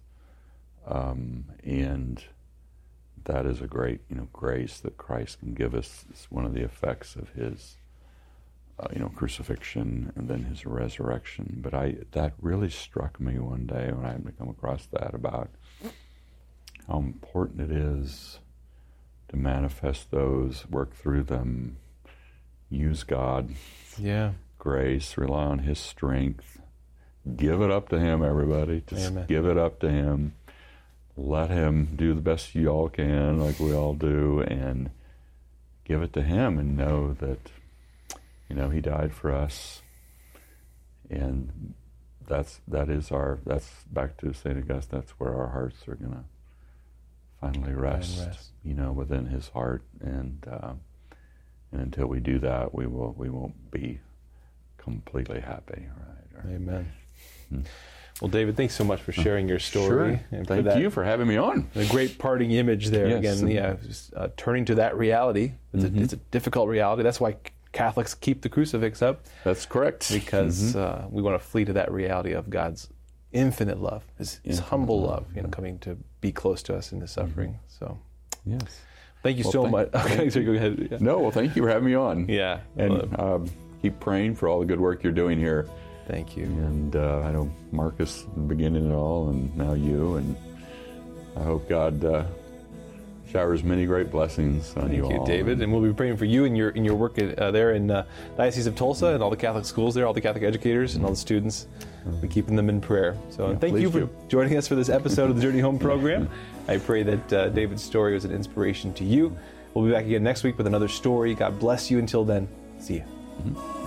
[SPEAKER 2] And that is a great, grace that Christ can give us. It's one of the effects of his crucifixion and then his resurrection. But that really struck me one day when I happened to come across that, about how important it is to manifest those, work through them, use God, grace, rely on his strength, give it up to him, everybody. Just give it up to him. Let him do the best you all can, like we all do, and give it to him, and know that, he died for us. And that's back to St. Augustine. That's where our hearts are going to finally rest, within his heart. And until we do that, we won't be completely happy, right?
[SPEAKER 1] Amen. Well, David, thanks so much for sharing your story.
[SPEAKER 2] Sure. And Thank you for having me on.
[SPEAKER 1] A great parting image there.
[SPEAKER 2] Yes.
[SPEAKER 1] Again, turning to that reality. It's a difficult reality. That's why Catholics keep the crucifix up.
[SPEAKER 2] That's correct.
[SPEAKER 1] Because we want to flee to that reality of God's infinite love, his humble love, coming to be close to us in the suffering. So,
[SPEAKER 2] yes.
[SPEAKER 1] Thank you so much. Okay, so go ahead. Yeah.
[SPEAKER 2] No, well, thank you for having me on.
[SPEAKER 1] Yeah.
[SPEAKER 2] And keep praying for all the good work you're doing here.
[SPEAKER 1] Thank you.
[SPEAKER 2] And I know Marcus beginning it all, and now you, and I hope God showers many great blessings on you all.
[SPEAKER 1] Thank you, David. And we'll be praying for you and your work there in Diocese of Tulsa, and all the Catholic schools there, all the Catholic educators, and all the students. We're keeping them in prayer. So thank you for joining us for this episode of the Journey Home program. I pray that David's story was an inspiration to you. We'll be back again next week with another story. God bless you. Until then, see you.